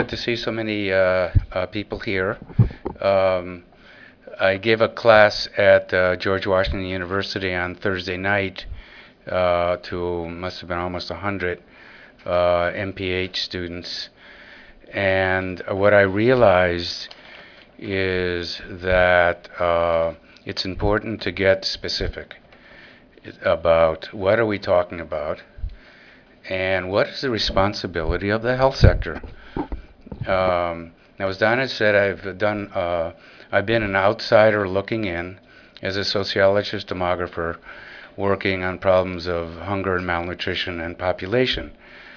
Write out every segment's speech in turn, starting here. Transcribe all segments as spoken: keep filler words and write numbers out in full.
Good to see so many uh, uh, people here. Um, I gave a class at uh, George Washington University on Thursday night uh, to must have been almost one hundred uh, M P H students. And what I realized is that uh, it's important to get specific about what are we talking about and what is the responsibility of the health sector. Um, now, as Donna said, I've done. Uh, I've been an outsider looking in as a sociologist demographer, working on problems of hunger and malnutrition and population.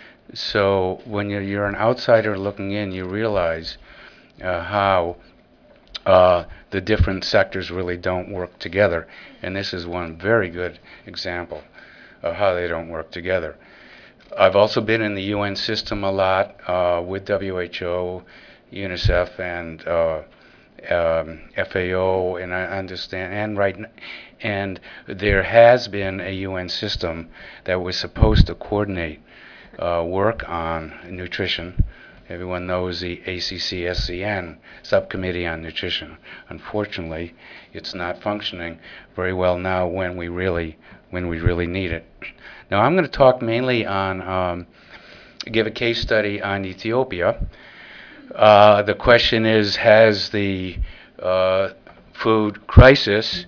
So when you're, you're an outsider looking in, you realize uh, how uh, the different sectors really don't work together. And this is one very good example of how they don't work together. I've also been in the U N system a lot uh, with W H O, UNICEF, and uh, um, F A O, and I understand, and right, and there has been a U N system that was supposed to coordinate uh, work on nutrition. Everyone knows the A C C S C N, Subcommittee on Nutrition. Unfortunately, it's not functioning very well now when we really when we really need it. Now I'm going to talk mainly on, um, give a case study on Ethiopia. Uh, the question is, has the uh, food crisis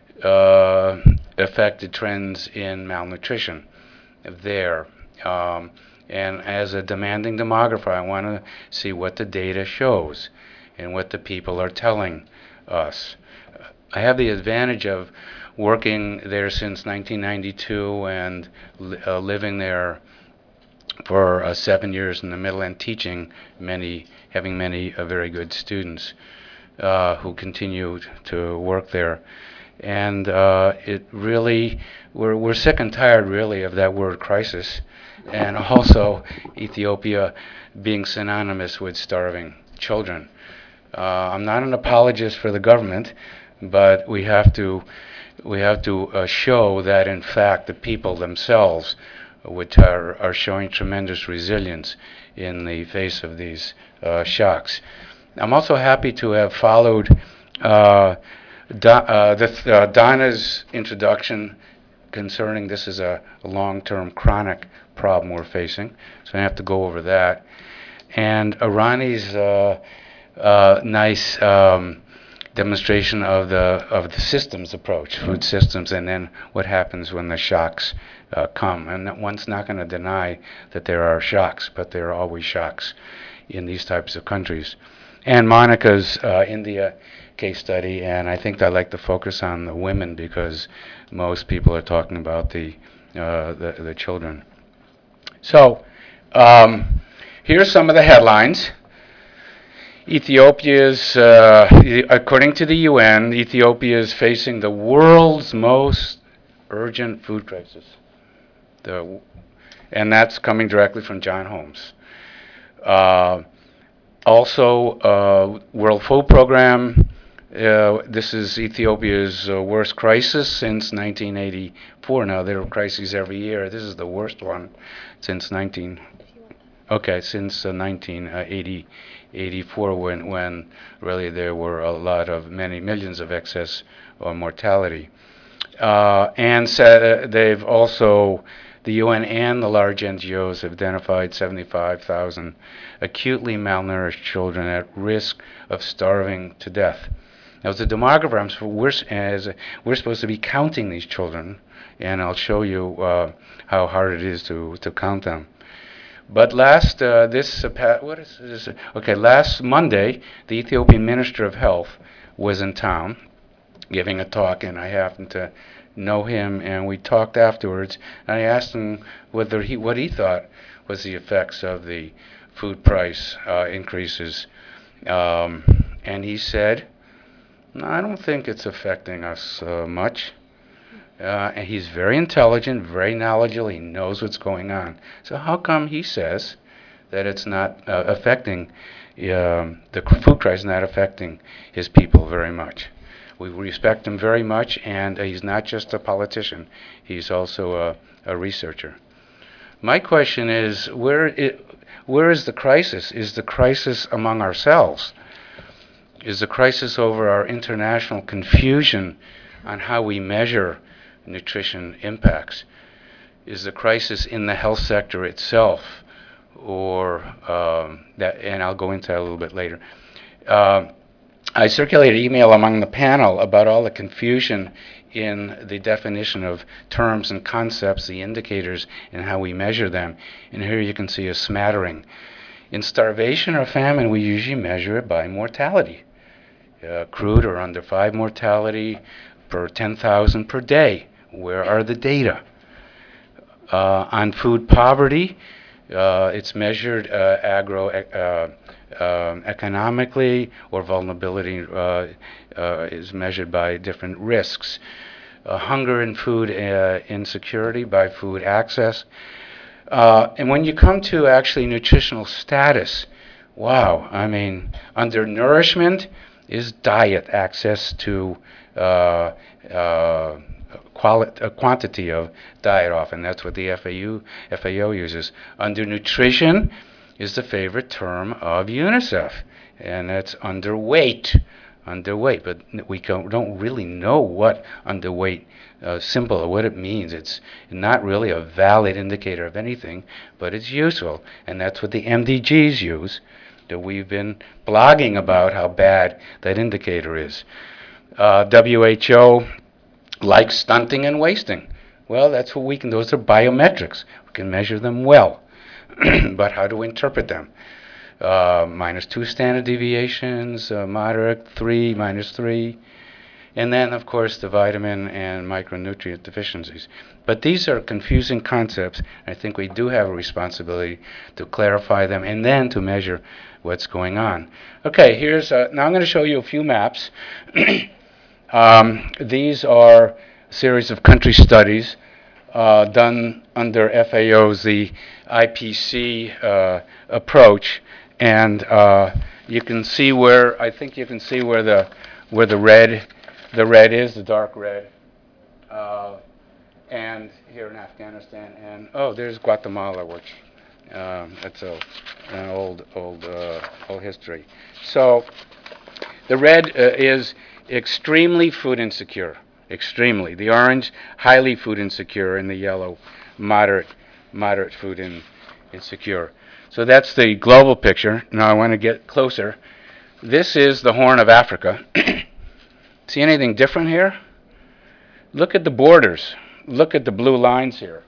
uh, affected trends in malnutrition there? Um, and as a demanding demographer, I want to see what the data shows and what the people are telling us. I have the advantage of working there since nineteen ninety-two and uh, living there for uh, seven years in the middle and teaching many, having many uh, very good students uh, who continue to work there. And uh, it really, we're, we're sick and tired really of that word crisis, and also Ethiopia being synonymous with starving children. Uh, I'm not an apologist for the government, but we have to we have to uh, show that in fact the people themselves, which are, are showing tremendous resilience in the face of these uh, shocks. I'm also happy to have followed uh, Do, uh, this, uh, Donna's introduction concerning this is a, a long-term chronic problem we're facing, so I have to go over that. And Arani's uh, uh, nice um, demonstration of the of the systems approach, food systems, and then what happens when the shocks uh, come. And one's not going to deny that there are shocks, but there are always shocks in these types of countries. And Monica's uh, India case study, and I think I'd like to focus on the women because most people are talking about the uh, the, the children. So um, here's some of the headlines. Ethiopia's, uh, according to the U N, Ethiopia is facing the world's most urgent food crisis. The, and that's coming directly from John Holmes. Uh, also, uh, World Food Program, uh, this is Ethiopia's uh, worst crisis since nineteen eighty-four. Now, there are crises every year. This is the worst one since nineteen. Okay, since uh, nineteen eighty. eighty-four when, when really there were a lot of many millions of excess or mortality. Uh, and so they've also, the U N and the large N G Os have identified seventy-five thousand acutely malnourished children at risk of starving to death. Now, as a demographer, I'm, we're, as a, we're supposed to be counting these children, and I'll show you uh, how hard it is to, to count them. But last, uh, this, uh, what is this? Okay, last Monday, the Ethiopian Minister of Health was in town giving a talk, and I happened to know him, and we talked afterwards, and I asked him whether he, what he thought was the effects of the food price uh, increases. Um, and he said, no, I don't think it's affecting us uh, much. Uh, and he's very intelligent, very knowledgeable. He knows what's going on. So how come he says that it's not uh, affecting, um, the food crisis not affecting his people very much? We respect him very much, and uh, he's not just a politician. He's also a, a researcher. My question is, where it, Where is the crisis? Is the crisis among ourselves? Is the crisis over our international confusion on how we measure nutrition impacts? Is the crisis in the health sector itself? Or um, that, and I'll go into that a little bit later. Uh, I circulated an email among the panel about all the confusion in the definition of terms and concepts, the indicators, and how we measure them. And here you can see a smattering. In starvation or famine, we usually measure it by mortality. Uh, crude or under five mortality per ten thousand per day. Where are the data? Uh, on food poverty, uh, it's measured uh, agro uh, uh, economically, or vulnerability uh, uh, is measured by different risks. Uh, hunger and food uh, insecurity by food access. Uh, and when you come to actually nutritional status, wow, I mean, undernourishment is diet, access to uh, uh, quali- uh, quantity of diet often. That's what the F A U, F A O uses. Undernutrition is the favorite term of UNICEF, and that's underweight. Underweight, but we don't really know what underweight uh, symbol or what it means. It's not really a valid indicator of anything, but it's useful, and that's what the M D Gs use. That we've been blogging about how bad that indicator is. Uh, W H O likes stunting and wasting. Well, that's what we can, those are biometrics. We can measure them well, but how to interpret them? Uh, minus two standard deviations, uh, moderate, three, minus three, and then, of course, the vitamin and micronutrient deficiencies. But these are confusing concepts. I think we do have a responsibility to clarify them and then to measure what's going on. Okay, here's, uh, now I'm going to show you a few maps. um, these are a series of country studies uh, done under F A O's, the I P C uh, approach. And uh, you can see where, I think you can see where the where the red, the red is, the dark red. Uh, and here in Afghanistan, and oh, there's Guatemala, which um, that's a, an old, old, uh, old history. So the red uh, is extremely food insecure, extremely. The orange, highly food insecure, and the yellow, moderate, moderate food in, insecure. So that's the global picture. Now I want to get closer. This is the Horn of Africa. See anything different here? Look at the borders. Look at the blue lines here.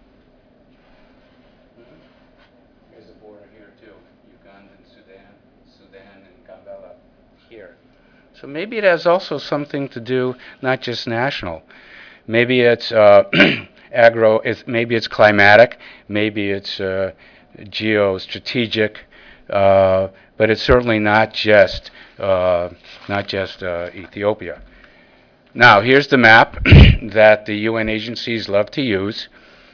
There's a border here too. Uganda and Sudan, Sudan and Gambela here. So maybe it has also something to do, not just national. Maybe it's uh, agro, it's, maybe it's climatic, maybe it's uh, geostrategic, uh, but it's certainly not just uh, not just uh, Ethiopia. Now, here's the map that the U N agencies love to use,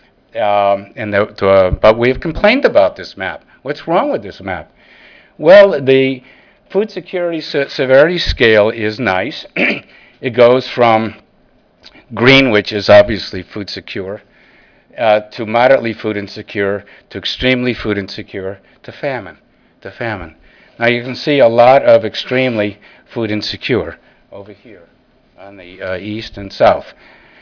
um, and the, the, but we've complained about this map. What's wrong with this map? Well, the food security se- severity scale is nice. It goes from green, which is obviously food secure, Uh, to moderately food insecure, to extremely food insecure, to famine, to famine. Now you can see a lot of extremely food insecure over here on the uh, east and south.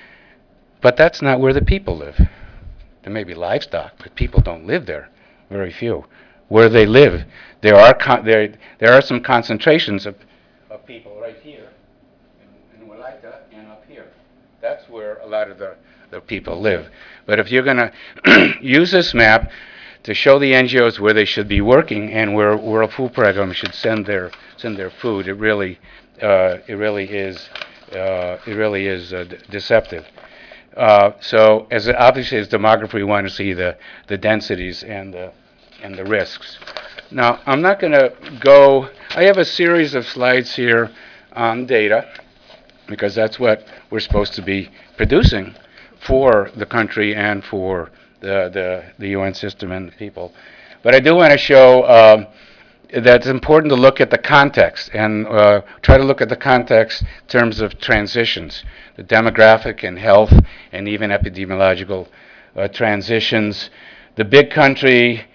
But that's not where the people live. There may be livestock, but people don't live there, very few. Where they live, there are con- there there are some concentrations of, of people right here in, in Walaita and up here. That's where a lot of the, the people live. But if you're going to use this map to show the N G Os where they should be working and where World Food Program should send their send their food, it really uh, it really is uh, it really is uh, d- deceptive. Uh, so, as obviously as demographers, we want to see the, the densities and the and the risks. Now, I'm not going to go. I have a series of slides here on data because that's what we're supposed to be producing for the country and for the, the, the U N system and the people. But I do want to show um, that it's important to look at the context and uh, try to look at the context in terms of transitions, the demographic and health and even epidemiological uh, transitions. The big country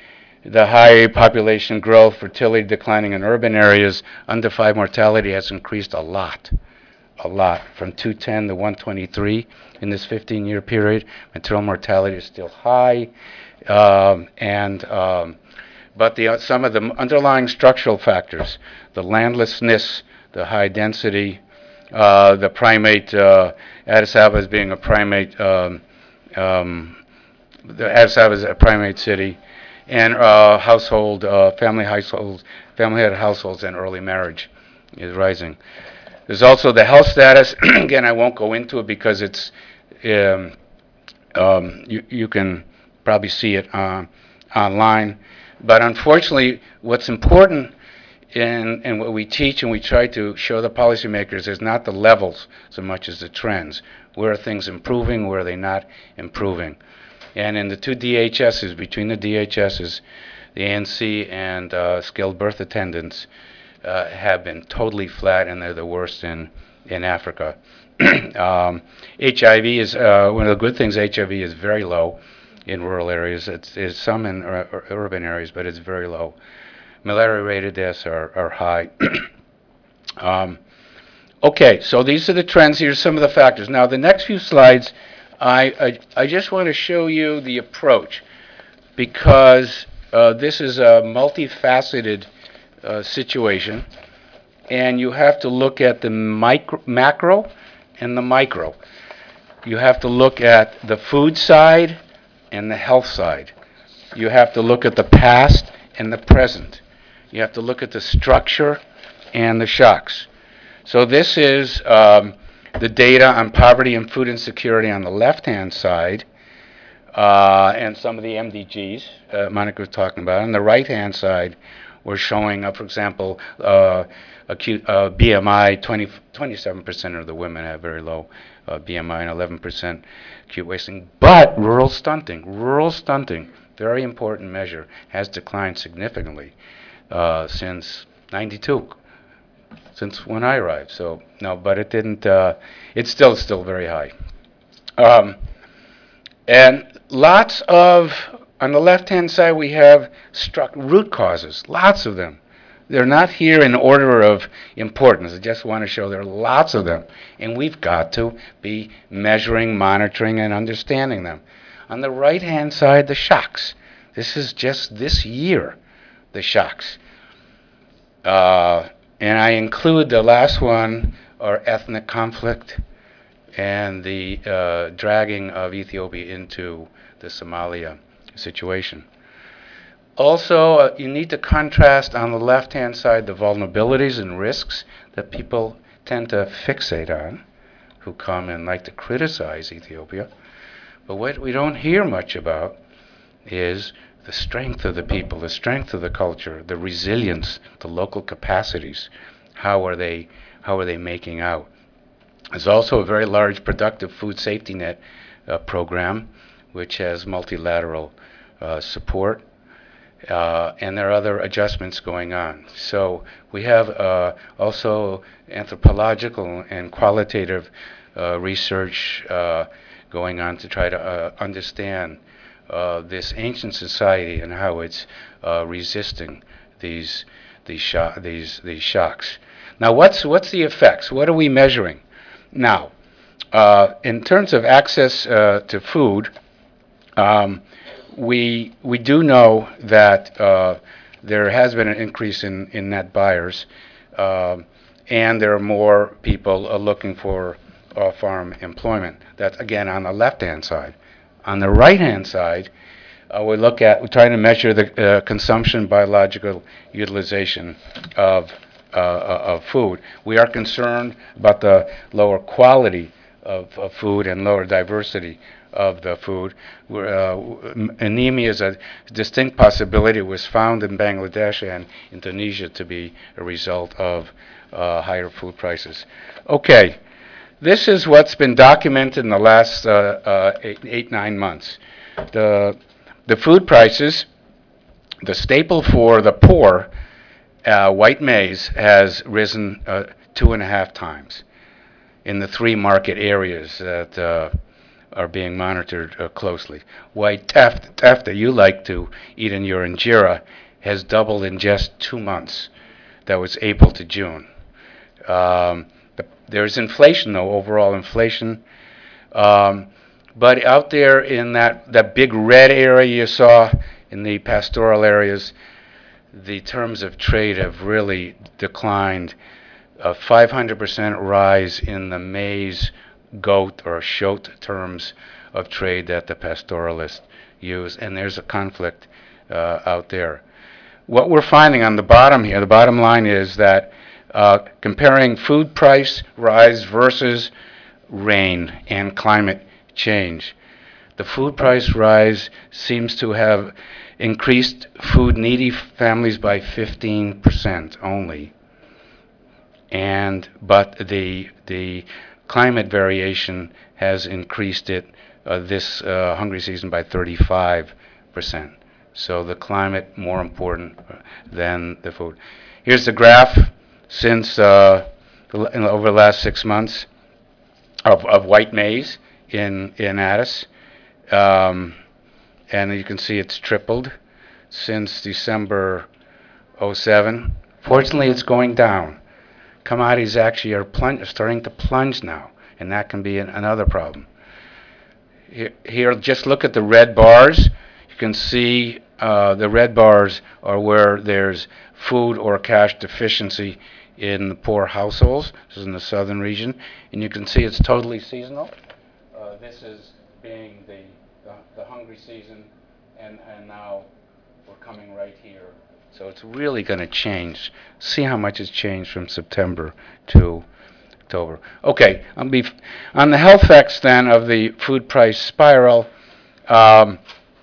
The high population growth, fertility declining in urban areas, under five mortality has increased a lot, a lot, from two ten to one twenty-three in this fifteen-year period. Maternal mortality is still high, um, and um, but the, uh, some of the underlying structural factors, the landlessness, the high density, uh, the primate, uh, Addis Ababa as being a primate, um, um, the Addis Ababa is a primate city, and uh, household, uh, family households, family-head households, and early marriage is rising. There's also the health status. Again, I won't go into it because it's um, um, you, you can probably see it uh, online. But unfortunately, what's important in, in what we teach and we try to show the policymakers is not the levels so much as the trends. Where are things improving? Where are they not improving? And in the two D H Ss, between the D H Ss, the A N C and uh, skilled birth attendants uh, have been totally flat, and they're the worst in, in Africa. um, H I V is, uh, one of the good things, H I V is very low in rural areas. It's, it's some in ur urban areas, but it's very low. Malaria-related deaths are, are high. um, okay, so these are the trends. Here's some of the factors. Now, the next few slides, I, I, I just want to show you the approach, because uh, this is a multifaceted uh, situation, and you have to look at the micro, macro and the micro. You have to look at the food side and the health side. You have to look at the past and the present. You have to look at the structure and the shocks. So this is um, the data on poverty and food insecurity on the left-hand side, uh, and some of the M D Gs uh, Monica was talking about. On the right-hand side, we're showing, uh, for example, uh, acute uh, B M I. twenty, twenty-seven percent of the women have very low uh, B M I, and eleven percent acute wasting. But rural stunting, rural stunting, very important measure, has declined significantly uh, since ninety-two. Since when I arrived. So no, but it didn't. Uh, it's still still very high. Um, and lots of, on the left-hand side, we have struck root causes. Lots of them. They're not here in order of importance. I just want to show there are lots of them, and we've got to be measuring, monitoring, and understanding them. On the right-hand side, the shocks. This is just this year, the shocks. Uh, And I include the last one, or ethnic conflict, and the uh, dragging of Ethiopia into the Somalia situation. Also, uh, you need to contrast on the left-hand side the vulnerabilities and risks that people tend to fixate on, who come and like to criticize Ethiopia. But what we don't hear much about is the strength of the people, the strength of the culture, the resilience, the local capacities. How are they, how are they making out? There's also a very large productive food safety net uh, program, which has multilateral uh, support. Uh, and there are other adjustments going on. So we have uh, also anthropological and qualitative uh, research uh, going on to try to uh, understand Uh, this ancient society and how it's uh, resisting these these, sho these these shocks. Now, what's what's the effects? What are we measuring? Now, uh, in terms of access uh, to food, um, we we do know that uh, there has been an increase in in net buyers, uh, and there are more people uh, looking for uh, farm employment. That's again on the left-hand side. On the right-hand side, uh, we look at, we're trying to measure the uh, consumption, biological utilization of, uh, of food. We are concerned about the lower quality of, of food and lower diversity of the food. Uh, anemia is a distinct possibility. It was found in Bangladesh and Indonesia to be a result of uh, higher food prices. Okay. This is what's been documented in the last uh, uh, eight, eight, nine months. The, the food prices, the staple for the poor, uh, white maize, has risen uh, two and a half times in the three market areas that uh, are being monitored uh, closely. White taffeta, taffeta you like to eat in your injera has doubled in just two months. That was April to June. Um, there's inflation, though, overall inflation. Um, but out there in that, that big red area you saw in the pastoral areas, the terms of trade have really declined. A five hundred percent rise in the maize, goat, or shoat terms of trade that the pastoralists use, and there's a conflict uh, out there. What we're finding on the bottom here, the bottom line is that uh, comparing food price rise versus rain and climate change, the food price rise seems to have increased food needy families by fifteen percent only. And but the the climate variation has increased it uh, this uh, hungry season by thirty-five percent. So the climate more important than the food. Here's the graph since uh, over the last six months of, of white maize in in Addis, um, and you can see it's tripled since December oh seven. Fortunately, it's going down. Commodities actually are plunge, starting to plunge now, and that can be an, another problem. Here, here, just look at the red bars. You can see uh, the red bars are where there's food or cash deficiency in the poor households. This is in the southern region, and you can see it's totally seasonal. Uh, this is being the, the, the hungry season, and, and now we're coming right here. So it's really going to change. See how much it's changed from September to October. Okay, on, beef, on the health effects then of the food price spiral, um,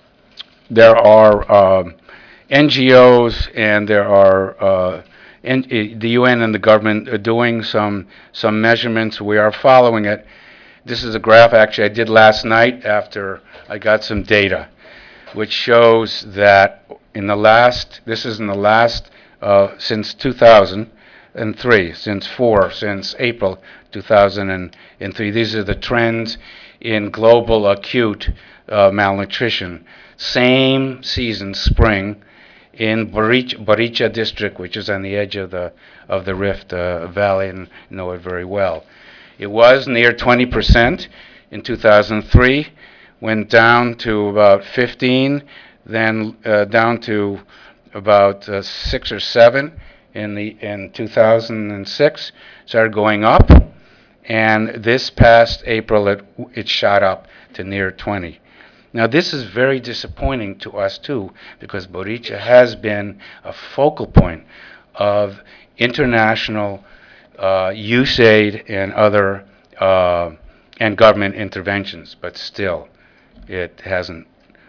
there are um, N G Os and there are uh, N- the U N and the government are doing some some measurements. We are following it. This is a graph actually I did last night after I got some data, which shows that in the last, this is in the last, uh, since two thousand three, since four, since April two thousand three. These are the trends in global acute uh, malnutrition. Same season, spring, in Baricha, Baricha district, which is on the edge of the of the Rift uh, Valley, and you know it very well. It was near twenty percent in two thousand three, went down to about fifteen, then uh, down to about uh, six or seven in the in two thousand six, started going up, and this past April it it shot up to near twenty. Now this is very disappointing to us too, because Baricha has been a focal point of international uh, USAID and other uh, and government interventions, but still it hasn't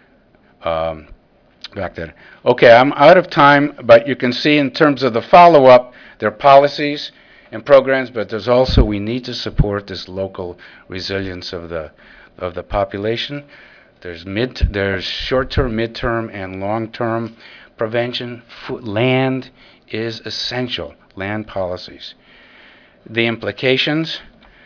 um, back there. Okay, I'm out of time, but you can see in terms of the follow-up, there are policies and programs, but there's also, we need to support this local resilience of the of the population. There's mid, there's short-term, mid-term, and long-term prevention. Food, land is essential, land policies. The implications,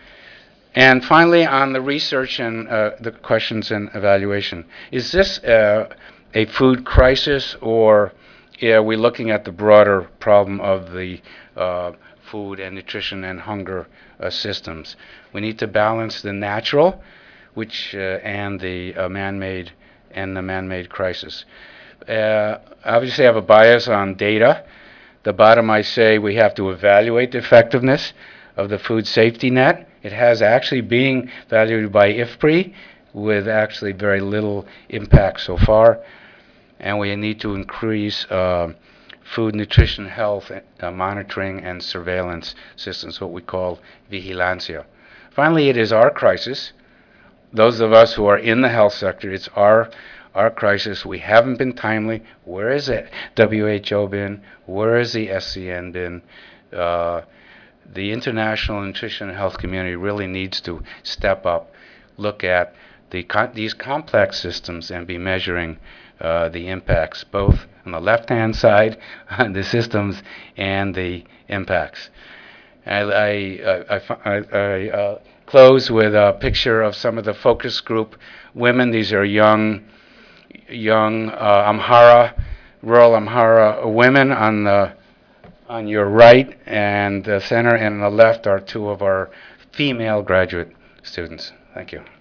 and finally on the research and uh, the questions and evaluation. Is this uh, a food crisis, or are we looking at the broader problem of the uh, food and nutrition and hunger uh, systems? We need to balance the natural, which uh, and the uh, man-made and the man-made crisis. Uh, obviously, I have a bias on data. The bottom, I say we have to evaluate the effectiveness of the food safety net. It has actually been evaluated by I F P R I with actually very little impact so far. And we need to increase uh, food, nutrition, health uh, monitoring and surveillance systems, what we call vigilancia. Finally, it is our crisis. Those of us who are in the health sector, it's our our crisis. We haven't been timely. Where is it? W H O been? Where is the S C N been? Uh, the international nutrition and health community really needs to step up, look at the these complex systems and be measuring uh, the impacts, both on the left-hand side, on the systems, and the impacts. I, I, I, I, I uh, close with a picture of some of the focus group women. These are young, young uh, Amhara, rural Amhara women on the on your right and the center, and on the left are two of our female graduate students. Thank you.